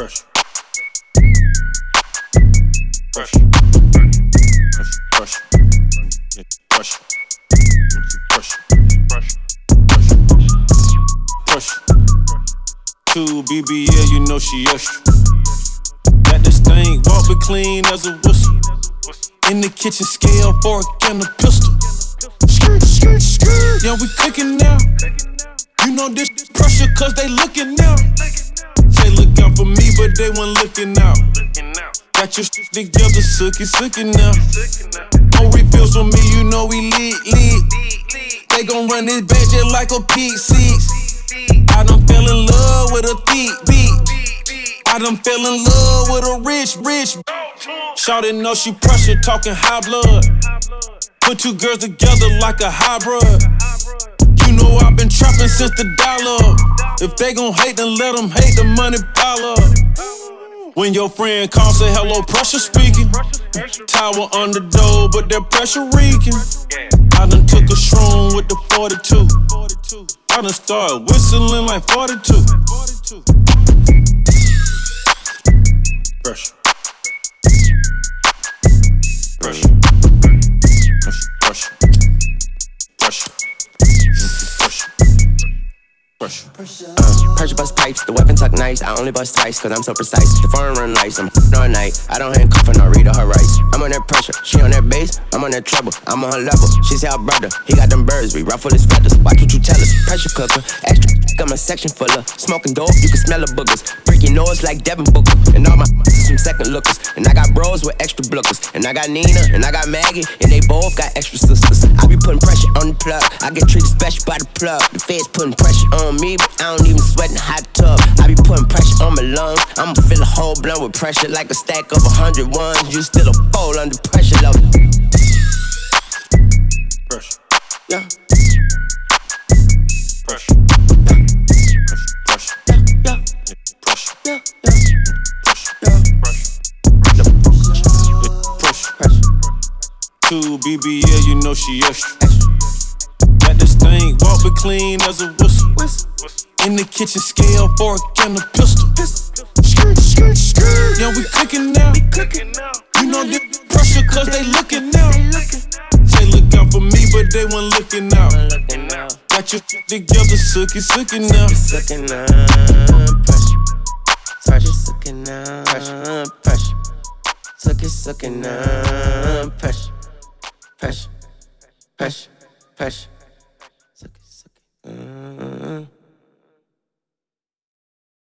Pressure. Pressure. Pressure. Pressure. Pressure. Pressure. Two BBL, you know she extra. Got this thing, walk but clean as a whistle. In the kitchen, scale, fork, and a pistol. Skirt, skirt, skirt. Yeah, we cooking now. You know this pressure, cause they looking now. Say look out for me, but they weren't looking out. Got your shit together, sookie, sookie now. No refills for me, you know we lit. They gon' run this bitch just like a P6. I done fell in love with a thick bitch. I done fell in love with a rich. Shawty know she pressure, talking high blood. Put two girls together like a hybrid. You know I've been trapping since the dollar. If they gon' hate, then let them hate, the money pile up. When your friend calls, say hello, pressure speaking. Tower on the door, but that pressure reeking. I done took a shroom with the 42. I done started whistling like 42. Pressure. Pressure. Pressure. Pressure. Pressure bust pipes, the weapon tuck nice. I only bust twice, cause I'm so precise. The foreign run lights, I'm all night. I don't handcuff and I read her rights. I'm on that pressure, she on that bass, I'm on that treble. I'm on her level, she say our brother, he got them birds, we ruffle his feathers. Watch what you tell us, pressure cooker. Extra, got my section full of smoking dope, you can smell the boogers. Break your nose like Devin Booker, and all my some second lookers. And I got bros with extra blookers. And I got Nina, and I got Maggie, and they both got extra sisters. I be putting pressure on the plug, I get treated special by the plug. The feds putting pressure on me, but I don't even sweat in the hot tub. I be putting pressure on my lungs, I'ma fill a whole blunt with pressure like a stack of 100 ones. You still a fold under pressure, love. Pressure. Yeah. Pressure. Pressure. Yeah. Pressure. Yeah. Pressure. Two BBL, you know she extra. Got this thing, walk but clean as a whistle. In the kitchen, scale, fork, and a pistol. Skirt, skirt, skirt. Yeah, we cooking now. You know this pressure, cause they looking now. Say look out for me, but they weren't looking out. Got your shit together, sookie now. Sucking up pressure. Pressure, sucking up pressure. Sucking up pressure. Pressure.